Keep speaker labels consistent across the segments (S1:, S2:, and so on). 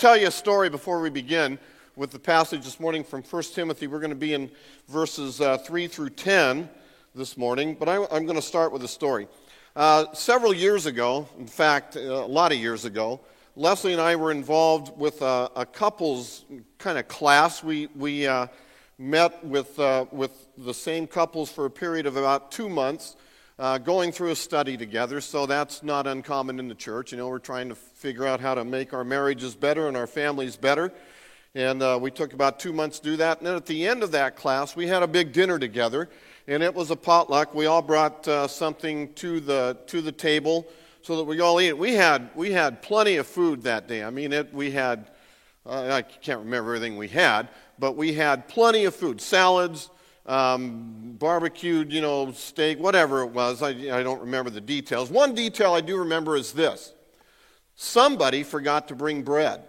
S1: tell you a story before we begin with the passage this morning from 1 Timothy. We're going to be in verses 3 through 10 this morning, but I'm going to start with a story. Several years ago, in fact, a lot of years ago, Leslie and I were involved with a couples kind of class. We met with the same couples for a period of about 2 months, going through a study together, so that's not uncommon in the church. You know, we're trying to figure out how to make our marriages better and our families better, and we took about 2 months to do that. And then at the end of that class, we had a big dinner together, and it was a potluck. We all brought something to the table so that we all ate it. We had plenty of food that day. I mean, I can't remember everything we had, but we had plenty of food, salads, barbecued, steak, whatever it was. I don't remember the details. One detail I do remember is this. Somebody forgot to bring bread.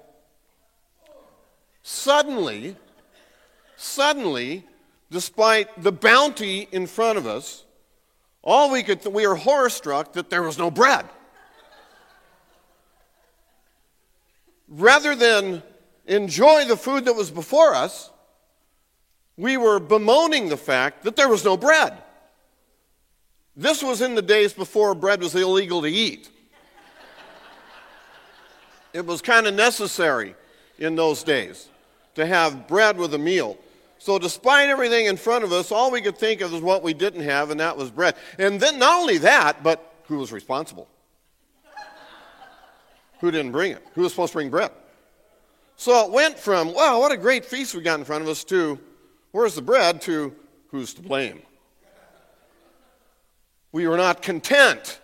S1: Suddenly, despite the bounty in front of us, we were horror-struck that there was no bread. Rather than enjoy the food that was before us, we were bemoaning the fact that there was no bread. This was in the days before bread was illegal to eat. It was kind of necessary in those days to have bread with a meal. So despite everything in front of us, all we could think of was what we didn't have, and that was bread. And then not only that, but who was responsible? Who didn't bring it? Who was supposed to bring bread? So it went from, wow, what a great feast we got in front of us, to where's the bread, to who's to blame? We were not content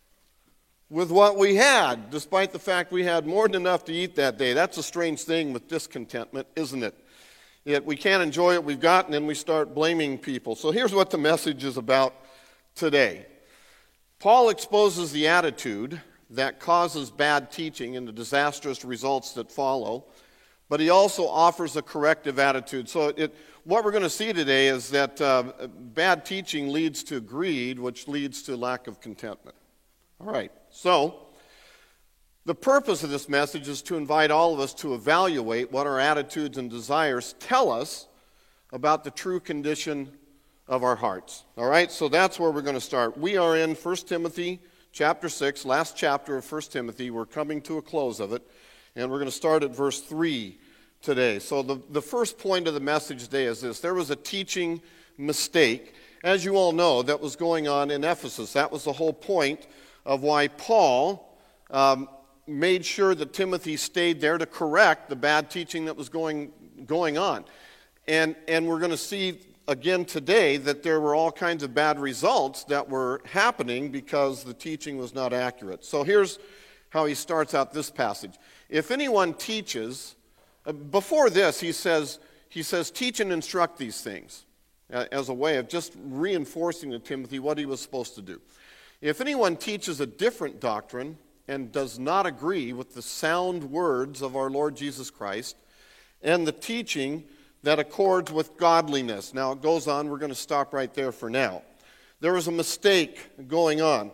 S1: with what we had, despite the fact we had more than enough to eat that day. That's a strange thing with discontentment, isn't it? Yet we can't enjoy what we've got, and then we start blaming people. So here's what the message is about today. Paul exposes the attitude that causes bad teaching and the disastrous results that follow, but he also offers a corrective attitude. So what we're going to see today is that bad teaching leads to greed, which leads to lack of contentment. All right, so the purpose of this message is to invite all of us to evaluate what our attitudes and desires tell us about the true condition of our hearts. All right, so that's where we're going to start. We are in 1 Timothy chapter 6, last chapter of 1 Timothy. We're coming to a close of it, and we're going to start at verse 3 today. So the first point of the message today is this. There was a teaching mistake, as you all know, that was going on in Ephesus. That was the whole point of why Paul made sure that Timothy stayed there to correct the bad teaching that was going on. And we're going to see again today that there were all kinds of bad results that were happening because the teaching was not accurate. So here's how he starts out this passage. If anyone teaches, before this he says, teach and instruct these things as a way of just reinforcing to Timothy what he was supposed to do. If anyone teaches a different doctrine and does not agree with the sound words of our Lord Jesus Christ and the teaching that accords with godliness. Now it goes on, we're going to stop right there for now. There was a mistake going on.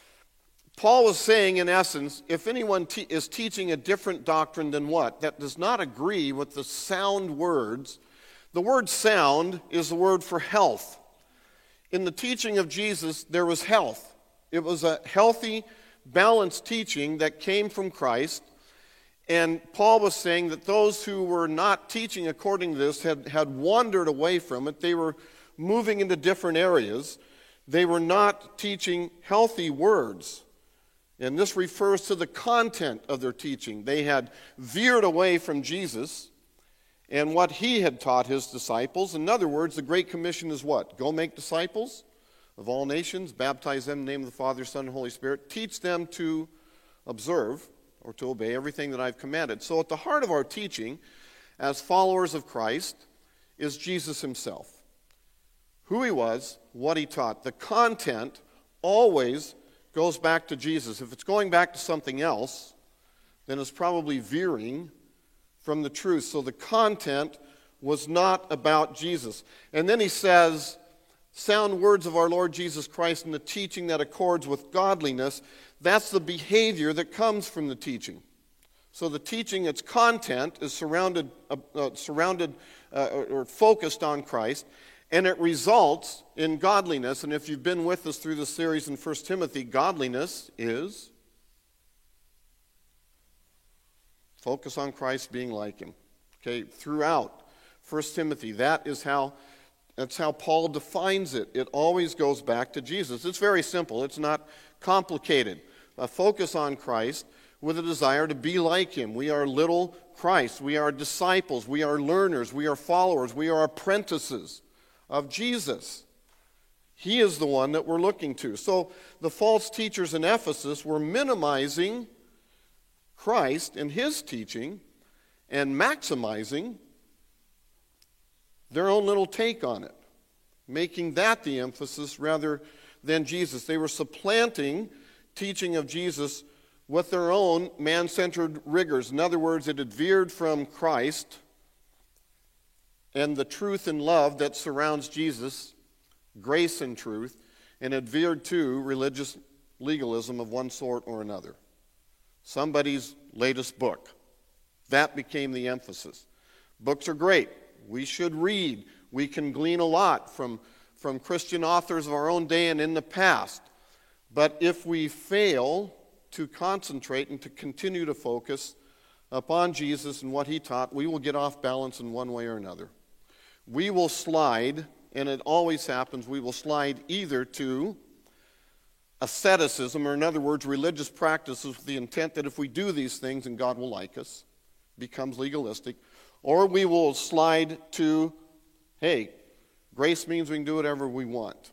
S1: Paul was saying, in essence, if anyone is teaching a different doctrine than what? That does not agree with the sound words. The word sound is the word for health. In the teaching of Jesus, there was health. It was a healthy, balanced teaching that came from Christ. And Paul was saying that those who were not teaching according to this had wandered away from it. They were moving into different areas. They were not teaching healthy words. And this refers to the content of their teaching. They had veered away from Jesus and what he had taught his disciples. In other words, the Great Commission is what? Go make disciples of all nations, baptize them in the name of the Father, Son, and Holy Spirit. Teach them to observe or to obey everything that I've commanded. So at the heart of our teaching as followers of Christ is Jesus himself. Who he was, what he taught. The content always goes back to Jesus. If it's going back to something else, then it's probably veering from the truth. So the content was not about Jesus. And then he says, sound words of our Lord Jesus Christ and the teaching that accords with godliness. That's the behavior that comes from the teaching. So the teaching, its content, is surrounded or focused on Christ, and it results in godliness. And if you've been with us through the series in 1 Timothy, godliness is focus on Christ, being like him. Okay, throughout 1 Timothy, that's how Paul defines it. It always goes back to Jesus. It's very simple. It's not complicated. A focus on Christ with a desire to be like him. We are little Christ. We are disciples. We are learners. We are followers. We are apprentices of Jesus. He is the one that we're looking to. So the false teachers in Ephesus were minimizing Christ and his teaching and maximizing their own little take on it, making that the emphasis rather than Jesus. They were supplanting teaching of Jesus with their own man-centered rigors. In other words, it had veered from Christ and the truth and love that surrounds Jesus, grace and truth, and it veered to religious legalism of one sort or another. Somebody's latest book. That became the emphasis. Books are great. We should read. We can glean a lot from Christian authors of our own day and in the past. But if we fail to concentrate and to continue to focus upon Jesus and what he taught, we will get off balance in one way or another. We will slide, and it always happens, we will slide either to asceticism, or in other words, religious practices with the intent that if we do these things and God will like us, becomes legalistic, or we will slide to, hey, grace means we can do whatever we want.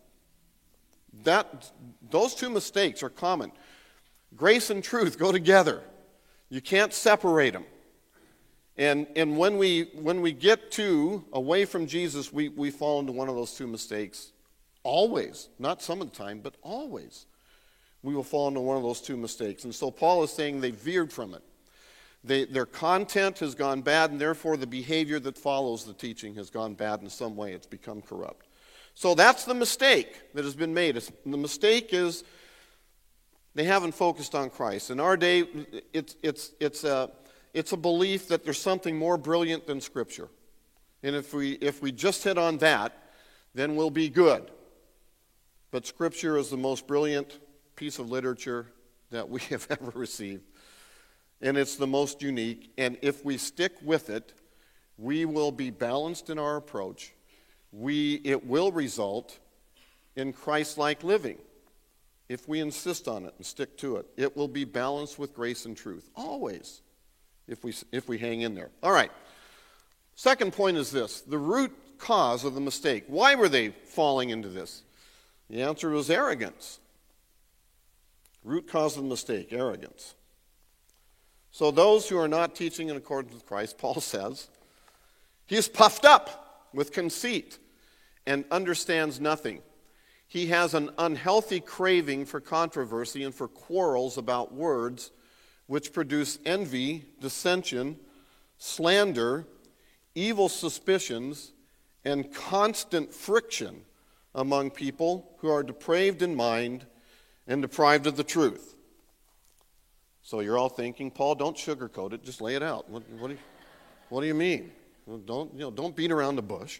S1: Those two mistakes are common. Grace and truth go together. You can't separate them. And when we get away from Jesus, we fall into one of those two mistakes. Always. Not some of the time, but always. We will fall into one of those two mistakes. And so Paul is saying they veered from it. Their content has gone bad, and therefore the behavior that follows the teaching has gone bad in some way. It's become corrupt. So that's the mistake that has been made. The mistake is they haven't focused on Christ. In our day, it's a belief that there's something more brilliant than Scripture. And if we just hit on that, then we'll be good. But Scripture is the most brilliant piece of literature that we have ever received. And it's the most unique. And if we stick with it, we will be balanced in our approach. It will result in Christ-like living. If we insist on it and stick to it, it will be balanced with grace and truth. Always. If we hang in there. All right. Second point is this. The root cause of the mistake. Why were they falling into this? The answer was arrogance. Root cause of the mistake, arrogance. So those who are not teaching in accordance with Christ, Paul says, he is puffed up with conceit and understands nothing. He has an unhealthy craving for controversy and for quarrels about words, which produce envy, dissension, slander, evil suspicions, and constant friction among people who are depraved in mind and deprived of the truth. So you're all thinking, Paul, don't sugarcoat it, just lay it out. What do you mean? Well, don't beat around the bush.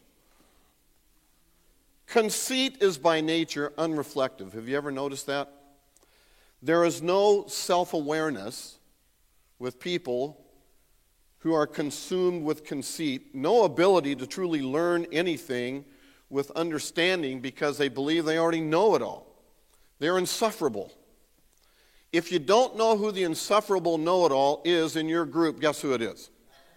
S1: Conceit is by nature unreflective. Have you ever noticed that? There is no self-awareness with people who are consumed with conceit, no ability to truly learn anything with understanding because they believe they already know it all. They're insufferable. If you don't know who the insufferable know-it-all is in your group, guess who it is?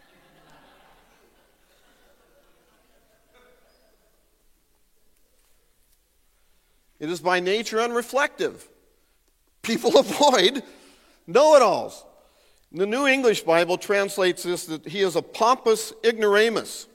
S1: It is by nature unreflective. People avoid know-it-alls. The New English Bible translates this that he is a pompous ignoramus.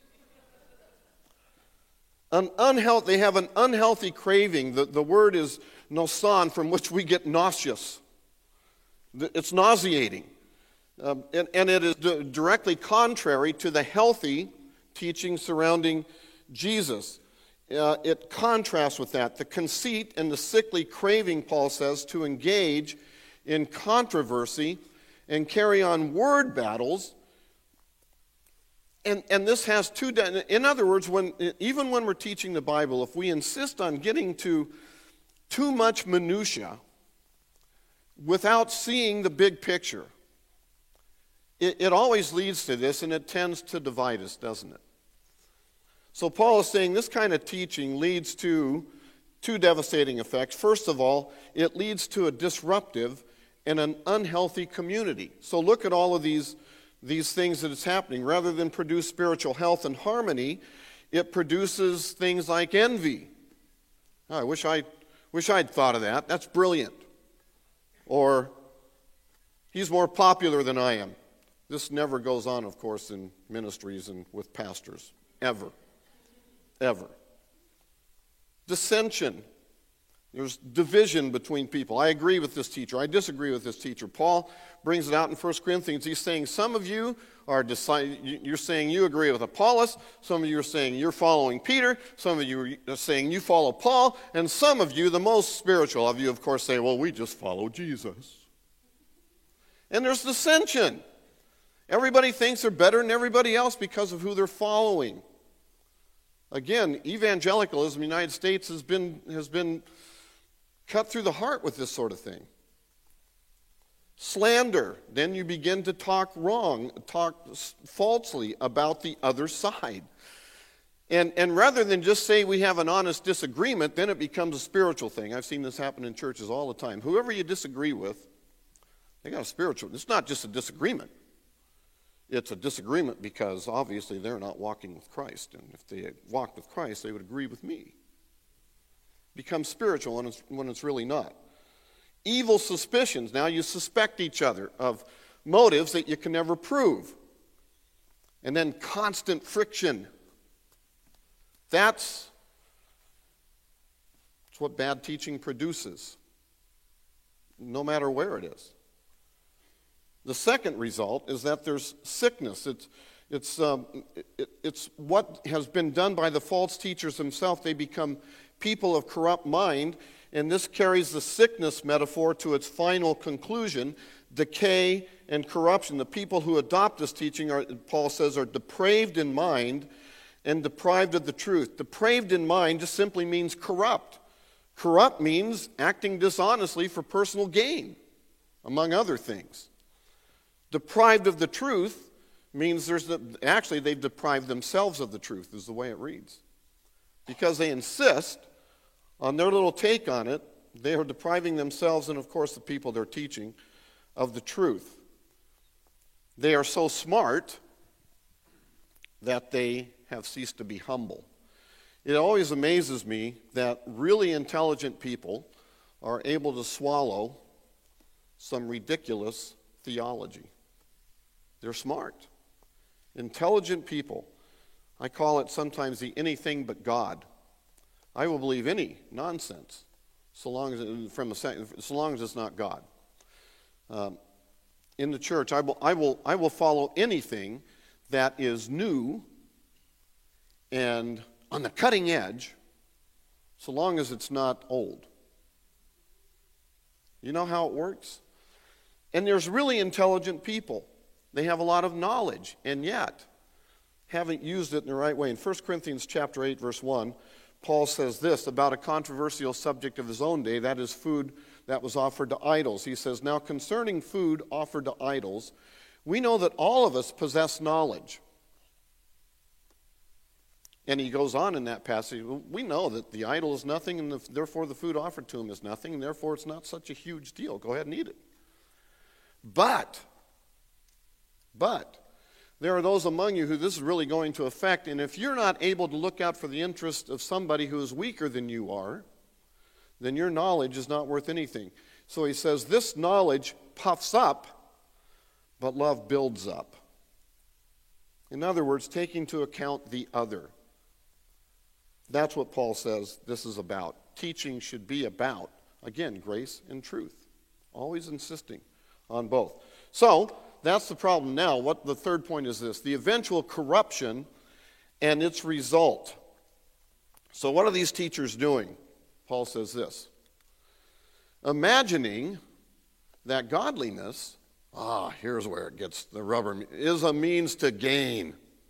S1: They have an unhealthy craving. The word is nosan, from which we get nauseous. It's nauseating. And it is directly contrary to the healthy teaching surrounding Jesus. It contrasts with that. The conceit and the sickly craving, Paul says, to engage in controversy and carry on word battles. And this has two, in other words, even when we're teaching the Bible, if we insist on getting to too much minutia without seeing the big picture, it always leads to this, and it tends to divide us, doesn't it? So Paul is saying this kind of teaching leads to two devastating effects. First of all, it leads to a disruptive and an unhealthy community. So look at all of these things that is happening. Rather than produce spiritual health and harmony, it produces things like envy. I wish I'd thought of that. That's brilliant. Or, he's more popular than I am. This never goes on, of course, in ministries and with pastors. Ever. Ever. Dissension. There's division between people. I agree with this teacher. I disagree with this teacher. Paul brings it out in 1 Corinthians. He's saying some of you you're saying you agree with Apollos. Some of you are saying you're following Peter. Some of you are saying you follow Paul. And some of you, the most spiritual of you, of course, say, well, we just follow Jesus. And there's dissension. Everybody thinks they're better than everybody else because of who they're following. Again, evangelicalism in the United States has been cut through the heart with this sort of thing. Slander, then you begin to talk falsely about the other side. And rather than just say we have an honest disagreement, then it becomes a spiritual thing. I've seen this happen in churches all the time. Whoever you disagree with, they got a spiritual. It's not just a disagreement. It's a disagreement because obviously they're not walking with Christ. And if they had walked with Christ, they would agree with me. Becomes spiritual when it's really not. Evil suspicions. Now you suspect each other of motives that you can never prove. And then constant friction. That's what bad teaching produces, no matter where it is. The second result is that there's sickness. It's what has been done by the false teachers themselves. They become people of corrupt mind, and this carries the sickness metaphor to its final conclusion, decay and corruption. The people who adopt this teaching, Paul says, are depraved in mind and deprived of the truth. Depraved in mind just simply means corrupt. Corrupt means acting dishonestly for personal gain, among other things. Deprived of the truth means actually they've deprived themselves of the truth, is the way it reads. Because they insist on their little take on it, they are depriving themselves and, of course, the people they're teaching of the truth. They are so smart that they have ceased to be humble. It always amazes me that really intelligent people are able to swallow some ridiculous theology. They're smart. Intelligent people. I call it sometimes the anything but God. I will believe any nonsense, so long as it's not God. In the church, I will follow anything that is new and on the cutting edge, so long as it's not old. You know how it works? And there's really intelligent people. They have a lot of knowledge, and yet haven't used it in the right way. In 1 Corinthians chapter 8, verse 1, Paul says this about a controversial subject of his own day, that is food that was offered to idols. He says, now concerning food offered to idols, we know that all of us possess knowledge. And he goes on in that passage, we know that the idol is nothing, and therefore the food offered to him is nothing, and therefore it's not such a huge deal. Go ahead and eat it. But there are those among you who this is really going to affect, and if you're not able to look out for the interest of somebody who is weaker than you are, then your knowledge is not worth anything. So he says, this knowledge puffs up, but love builds up. In other words, taking into account the other. That's what Paul says this is about. Teaching should be about, again, grace and truth. Always insisting on both. So, that's the problem now. What the third point is this: the eventual corruption and its result. So what are these teachers doing? Paul says this: imagining that godliness Here's where it gets the rubber, is a means to gain.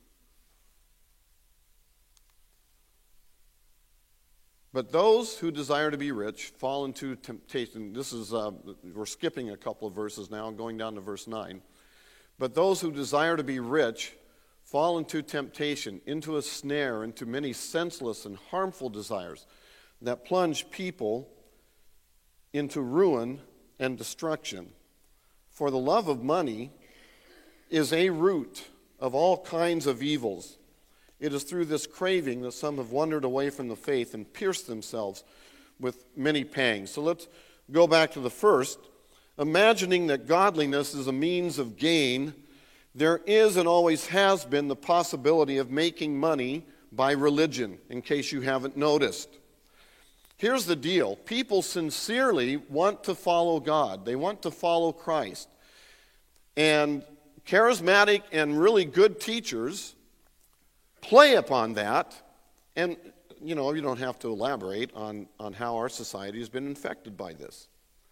S1: But those who desire to be rich fall into temptation. This is, we're skipping a couple of verses now and going down to verse 9. But those who desire to be rich fall into temptation, into a snare, into many senseless and harmful desires that plunge people into ruin and destruction. For the love of money is a root of all kinds of evils. It is through this craving that some have wandered away from the faith and pierced themselves with many pangs. So let's go back to the first. Imagining that godliness is a means of gain, there is and always has been the possibility of making money by religion, in case you haven't noticed. Here's the deal. People sincerely want to follow God. They want to follow Christ. And charismatic and really good teachers play upon that, and you don't have to elaborate on how our society has been infected by this.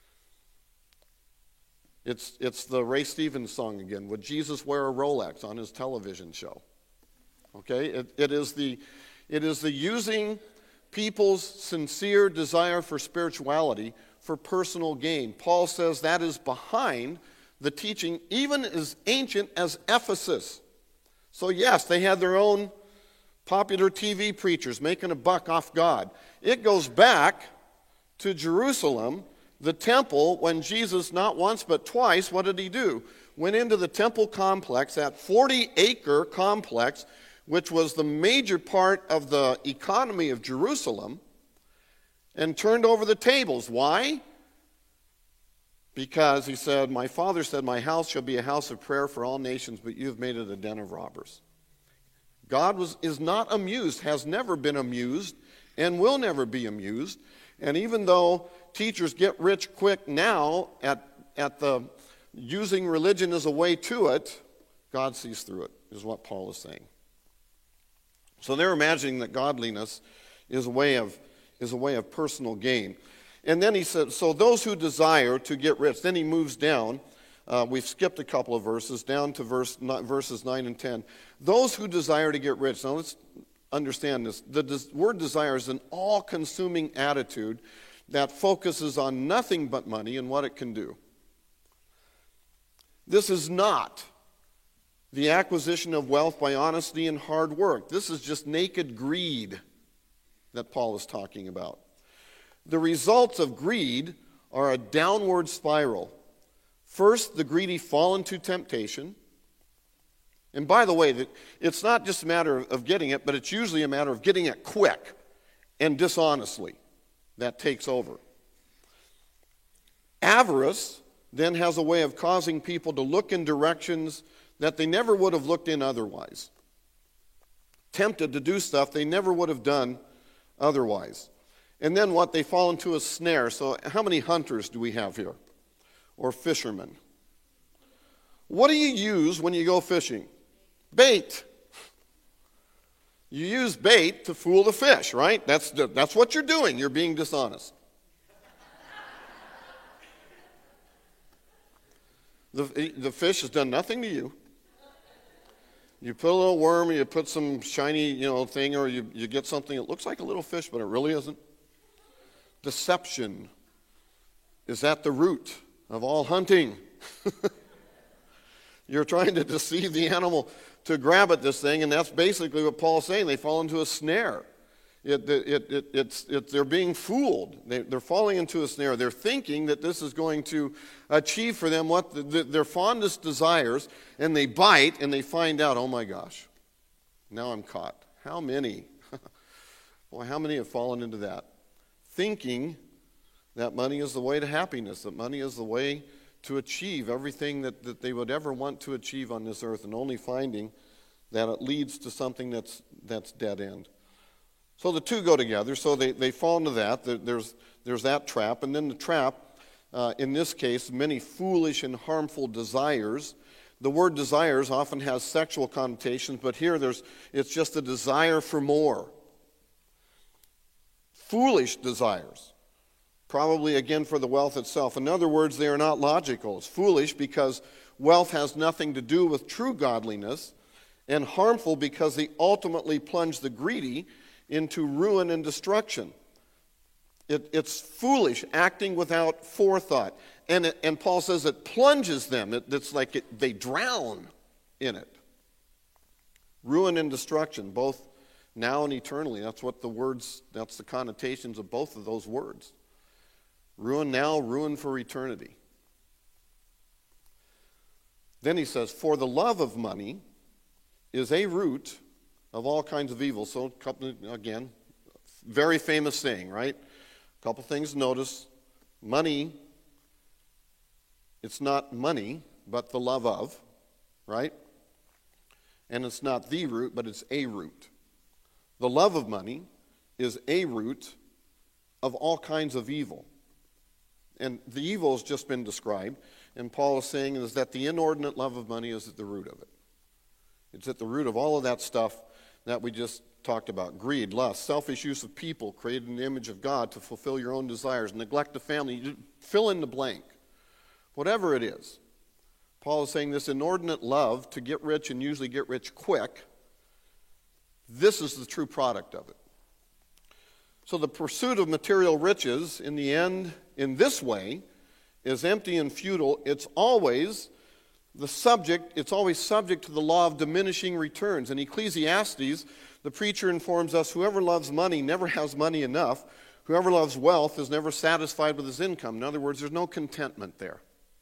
S1: It's the Ray Stevens song again. Would Jesus wear a Rolex on his television show? Okay, it is the using people's sincere desire for spirituality for personal gain. Paul says that is behind the teaching, even as ancient as Ephesus. So yes, they had their own popular TV preachers making a buck off God. It goes back to Jerusalem, the temple, when Jesus, not once but twice, what did he do? Went into the temple complex, that 40-acre complex, which was the major part of the economy of Jerusalem, and turned over the tables. Why? Because he said, my Father said, my house shall be a house of prayer for all nations, but you have made it a den of robbers. God is not amused, has never been amused, and will never be amused. And even though teachers get rich quick now at the using religion as a way to it, God sees through it, is what Paul is saying. So they're imagining that godliness is a way of personal gain. And then he said, so those who desire to get rich, then he moves down. We've skipped a couple of verses, down to verses 9 and 10. Those who desire to get rich. Now let's understand this. The word desire is an all-consuming attitude that focuses on nothing but money and what it can do. This is not the acquisition of wealth by honesty and hard work. This is just naked greed that Paul is talking about. The results of greed are a downward spiral. First, the greedy fall into temptation. And by the way, it's not just a matter of getting it, but it's usually a matter of getting it quick and dishonestly. That takes over. Avarice then has a way of causing people to look in directions that they never would have looked in otherwise. Tempted to do stuff they never would have done otherwise. And then what? They fall into a snare. So how many hunters do we have here? Or fishermen? What do you use when you go fishing? Bait. You use bait to fool the fish, right? That's what you're doing. You're being dishonest. The fish has done nothing to you. You put a little worm, or you put some shiny, thing, or you get something that looks like a little fish, but it really isn't. Deception is at the root of all hunting. You're trying to deceive the animal to grab at this thing, and that's basically what Paul's saying. They fall into a snare. They're being fooled. They're falling into a snare. They're thinking that this is going to achieve for them what their fondest desires, and they bite, and they find out, oh my gosh, now I'm caught. How many? Boy, how many have fallen into that? Thinking that money is the way to happiness, that money is the way to achieve everything that they would ever want to achieve on this earth, and only finding that it leads to something that's dead end. So the two go together. So they fall into that. There's that trap. And then the trap, in this case, many foolish and harmful desires. The word desires often has sexual connotations, but here it's just a desire for more. Foolish desires. Probably, again, for the wealth itself. In other words, they are not logical. It's foolish because wealth has nothing to do with true godliness, and harmful because they ultimately plunge the greedy into ruin and destruction. It's foolish, acting without forethought. And Paul says it plunges them. It's like they drown in it. Ruin and destruction, both now and eternally. That's the connotations of both of those words. Ruin now, ruin for eternity. Then he says, for the love of money is a root of all kinds of evil. So, again, very famous saying, right? A couple things to notice. Money, it's not money, but the love of, right? And it's not the root, but it's a root. The love of money is a root of all kinds of evil. And the evil has just been described. And Paul is saying is that the inordinate love of money is at the root of it. It's at the root of all of that stuff that we just talked about. Greed, lust, selfish use of people created in the image of God to fulfill your own desires, neglect of family, you fill in the blank. Whatever it is. Paul is saying this inordinate love to get rich and usually get rich quick, this is the true product of it. So the pursuit of material riches, in the end, in this way, is empty and futile. It's always subject to the law of diminishing returns. In Ecclesiastes, the preacher informs us, whoever loves money never has money enough. Whoever loves wealth is never satisfied with his income. In other words, there's no contentment there.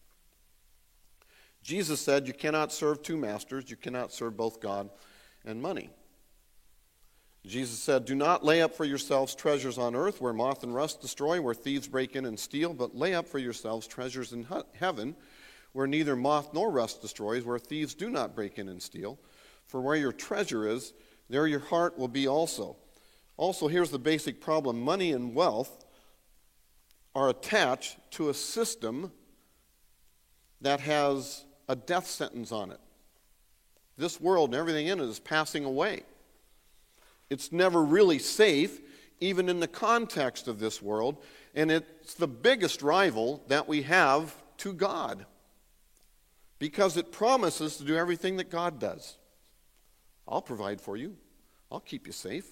S1: Jesus said, you cannot serve two masters. You cannot serve both God and money. Jesus said, do not lay up for yourselves treasures on earth where moth and rust destroy, where thieves break in and steal, but lay up for yourselves treasures in heaven where neither moth nor rust destroys, where thieves do not break in and steal. For where your treasure is, there your heart will be also. Also, here's the basic problem. Money and wealth are attached to a system that has a death sentence on it. This world and everything in it is passing away. It's never really safe, even in the context of this world, and it's the biggest rival that we have to God, because it promises to do everything that God does. I'll provide for you. I'll keep you safe.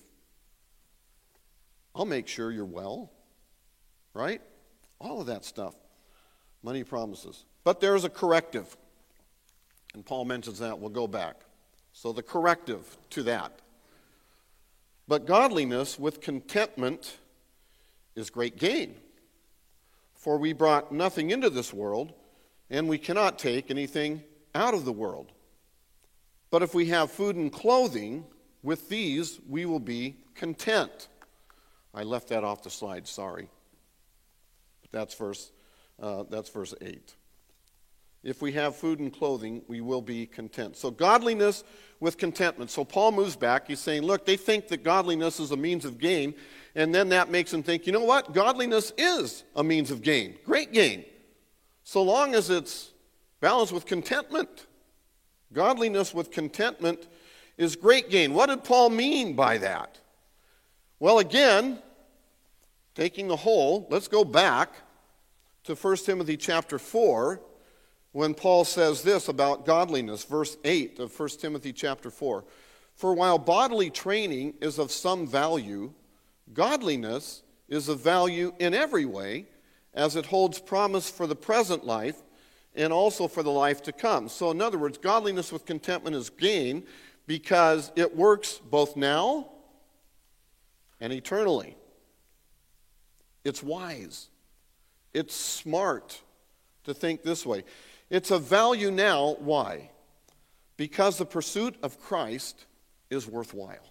S1: I'll make sure you're well, right? All of that stuff. Money promises. But there is a corrective, and Paul mentions that. We'll go back. So the corrective to that. But godliness with contentment is great gain. For we brought nothing into this world, and we cannot take anything out of the world. But if we have food and clothing, with these we will be content. I left that off the slide, sorry. But that's verse 8. If we have food and clothing, we will be content. So godliness with contentment. So Paul moves back. He's saying, look, they think that godliness is a means of gain, and then that makes them think, you know what? Godliness is a means of gain. Great gain. So long as it's balanced with contentment. Godliness with contentment is great gain. What did Paul mean by that? Well, again, taking the whole, let's go back to 1 Timothy chapter 4, when Paul says this about godliness, verse 8 of 1 Timothy chapter 4. For while bodily training is of some value, godliness is of value in every way, as it holds promise for the present life and also for the life to come. So in other words, godliness with contentment is gain because it works both now and eternally. It's wise. It's smart to think this way. It's of value now. Why? Because the pursuit of Christ is worthwhile.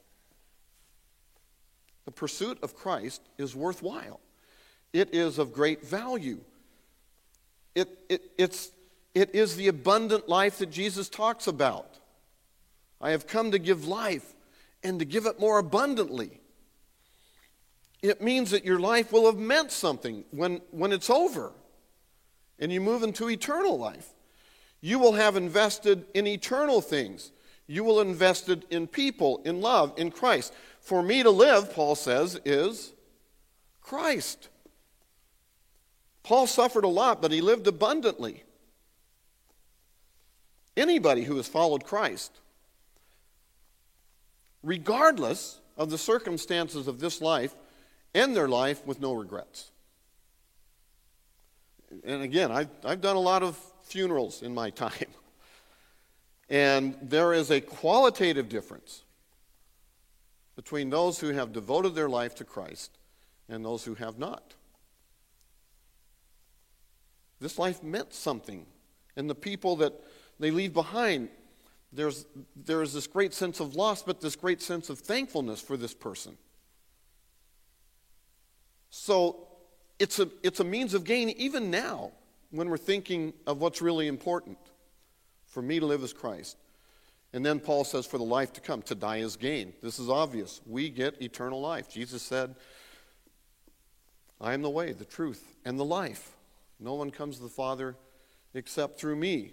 S1: The pursuit of Christ is worthwhile. It is of great value. It is the abundant life that Jesus talks about. I have come to give life and to give it more abundantly. It means that your life will have meant something when it's over and you move into eternal life. You will have invested in eternal things. You will have invested in people, in love, in Christ. For me to live, Paul says, is Christ. Paul suffered a lot, but he lived abundantly. Anybody who has followed Christ, regardless of the circumstances of this life, end their life with no regrets. And again, I've done a lot of funerals in my time. And there is a qualitative difference between those who have devoted their life to Christ and those who have not. This life meant something. And the people that they leave behind, there is this great sense of loss, but this great sense of thankfulness for this person. So it's a means of gain even now when we're thinking of what's really important. For me to live as Christ. And then Paul says, for the life to come, to die is gain. This is obvious. We get eternal life. Jesus said, I am the way, the truth, and the life. No one comes to the Father except through me.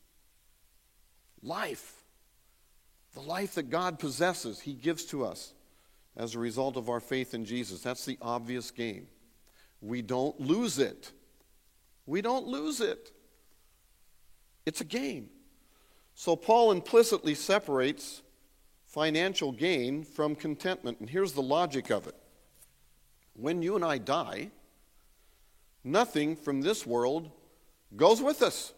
S1: Life. The life that God possesses, he gives to us as a result of our faith in Jesus. That's the obvious gain. We don't lose it. We don't lose it. It's a gain. So Paul implicitly separates financial gain from contentment. And here's the logic of it. When you and I die, nothing from this world goes with us.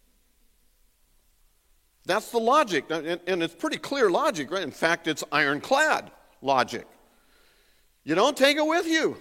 S1: That's the logic. And it's pretty clear logic, right? In fact, it's ironclad logic. You don't take it with you.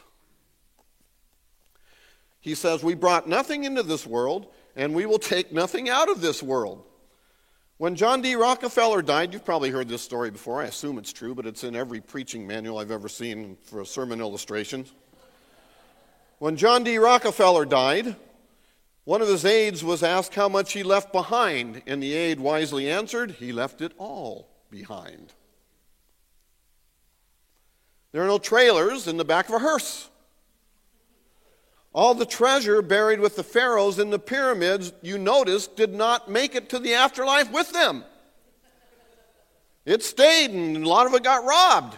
S1: He says, we brought nothing into this world, and we will take nothing out of this world. When John D. Rockefeller died, you've probably heard this story before. I assume it's true, but it's in every preaching manual I've ever seen for a sermon illustration. When John D. Rockefeller died, one of his aides was asked how much he left behind, and the aide wisely answered, he left it all behind. There are no trailers in the back of a hearse. All the treasure buried with the pharaohs in the pyramids, you notice, did not make it to the afterlife with them. It stayed, and a lot of it got robbed.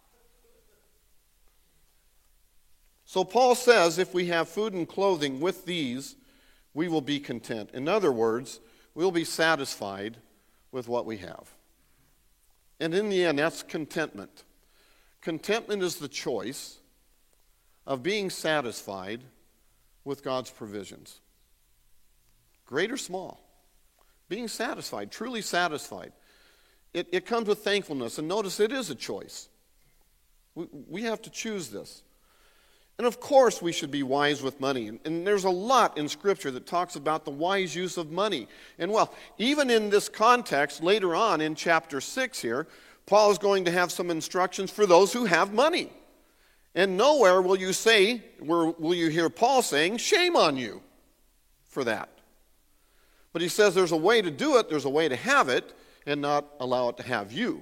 S1: So Paul says if we have food and clothing with these, we will be content. In other words, we'll be satisfied with what we have. And in the end, that's contentment. Contentment is the choice of being satisfied with God's provisions. Great or small. Being satisfied, truly satisfied. It comes with thankfulness. And notice it is a choice. We have to choose this. And of course we should be wise with money. And there's a lot in Scripture that talks about the wise use of money. And well, even in this context, later on in chapter 6 here, Paul is going to have some instructions for those who have money. And nowhere will you hear Paul saying, shame on you for that. But he says there's a way to do it, there's a way to have it, and not allow it to have you.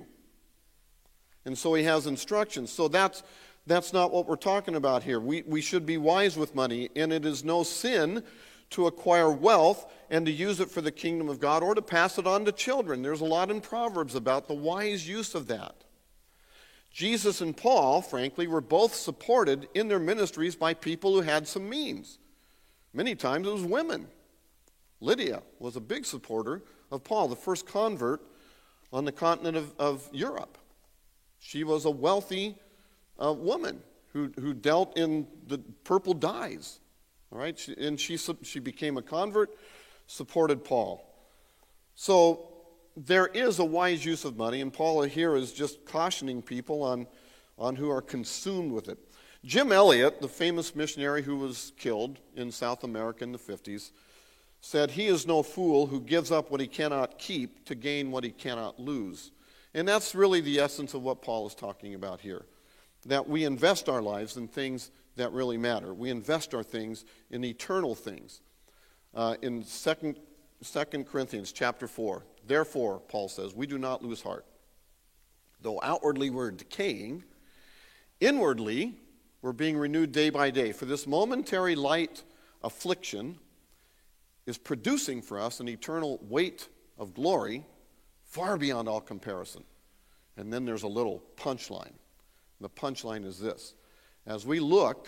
S1: And so he has instructions. So that's not what we're talking about here. We should be wise with money, and it is no sin to acquire wealth and to use it for the kingdom of God or to pass it on to children. There's a lot in Proverbs about the wise use of that. Jesus and Paul, frankly, were both supported in their ministries by people who had some means. Many times it was women. Lydia was a big supporter of Paul, the first convert on the continent of Europe. She was a wealthy woman who dealt in the purple dyes. All right, she became a convert, supported Paul. So there is a wise use of money, and Paul here is just cautioning people on who are consumed with it. Jim Elliot, the famous missionary who was killed in South America in the 50s, said, he is no fool who gives up what he cannot keep to gain what he cannot lose. And that's really the essence of what Paul is talking about here, that we invest our lives in things that really matter. We invest our things in eternal things. In 2 Corinthians chapter 4, therefore, Paul says, we do not lose heart. Though outwardly we're decaying, inwardly we're being renewed day by day. For this momentary light affliction is producing for us an eternal weight of glory far beyond all comparison. And then there's a little punchline. The punchline is this. As we look,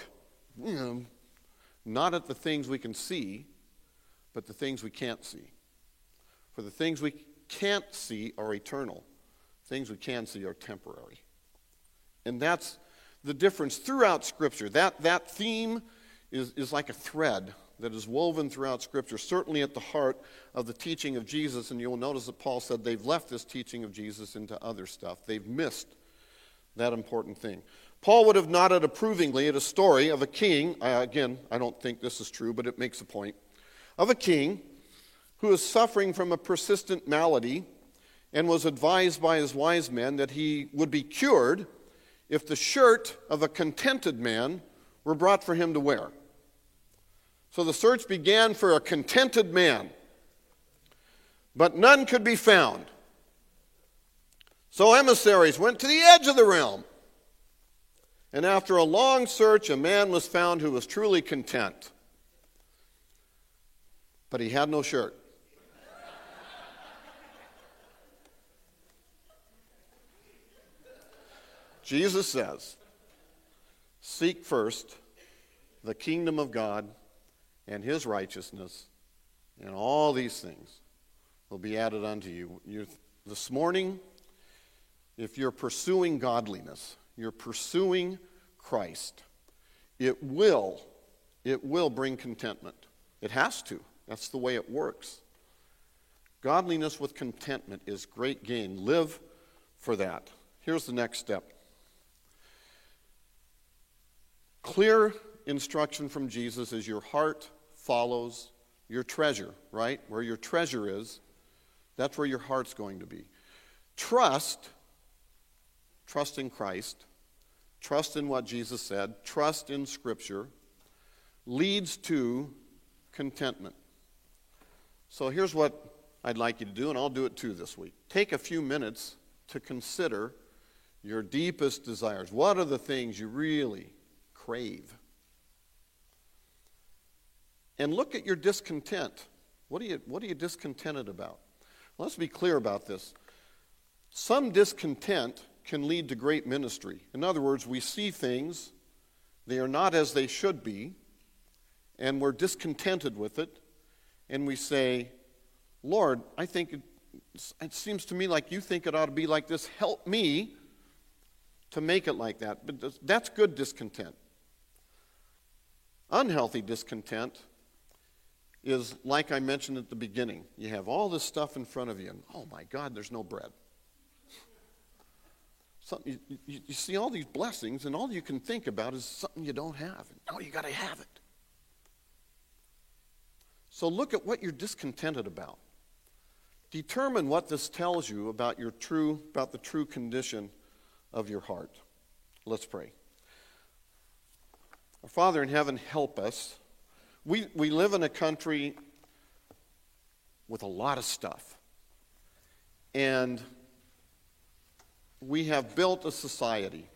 S1: not at the things we can see, but the things we can't see. For the things we can't see are eternal. Things we can see are temporary. And that's the difference throughout Scripture. That theme is like a thread that is woven throughout Scripture, certainly at the heart of the teaching of Jesus. And you'll notice that Paul said they've left this teaching of Jesus into other stuff. They've missed that important thing. Paul would have nodded approvingly at a story of a king. Again, I don't think this is true, but it makes a point. Of a king who is suffering from a persistent malady and was advised by his wise men that he would be cured if the shirt of a contented man were brought for him to wear. So the search began for a contented man, but none could be found. So emissaries went to the edge of the realm, and after a long search, a man was found who was truly content. But he had no shirt. Jesus says, seek first the kingdom of God and his righteousness, and all these things will be added unto you. This morning, if you're pursuing godliness, you're pursuing Christ, it will bring contentment. It has to. That's the way it works. Godliness with contentment is great gain. Live for that. Here's the next step. Clear instruction from Jesus is your heart follows your treasure, right? Where your treasure is, that's where your heart's going to be. Trust in Christ, trust in what Jesus said, trust in Scripture, leads to contentment. So here's what I'd like you to do, and I'll do it too this week. Take a few minutes to consider your deepest desires. What are the things you really crave? And look at your discontent. What are you discontented about? Well, let's be clear about this. Some discontent can lead to great ministry. In other words, we see things, they are not as they should be, and we're discontented with it, and we say, Lord, I think it seems to me like you think it ought to be like this. Help me to make it like that. But that's good discontent. Unhealthy discontent is like I mentioned at the beginning. You have all this stuff in front of you, and oh my God, there's no bread. You see all these blessings, and all you can think about is something you don't have. No, you got to have it. So look at what you're discontented about. Determine what this tells you about the true condition of your heart. Let's pray. Our Father in heaven, help us. We live in a country with a lot of stuff. And we have built a society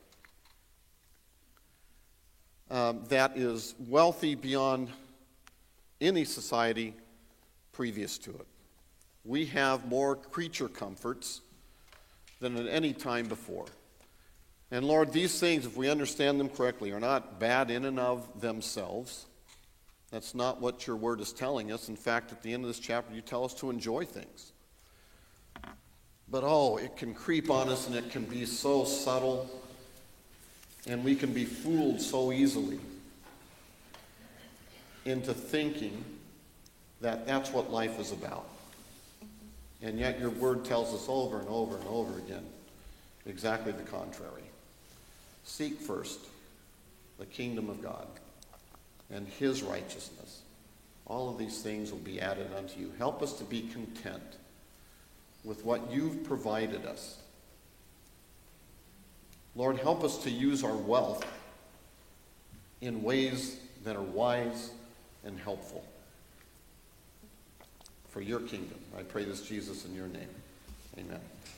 S1: that is wealthy beyond any society previous to it. We have more creature comforts than at any time before. And Lord, these things, if we understand them correctly, are not bad in and of themselves. That's not what your word is telling us. In fact, at the end of this chapter, you tell us to enjoy things. But it can creep on us, and it can be so subtle, and we can be fooled so easily into thinking that that's what life is about. And yet your word tells us over and over and over again exactly the contrary. Seek first the kingdom of God and his righteousness. All of these things will be added unto you. Help us to be content with what you've provided us. Lord, help us to use our wealth in ways that are wise and helpful for your kingdom. I pray this, Jesus, in your name. Amen.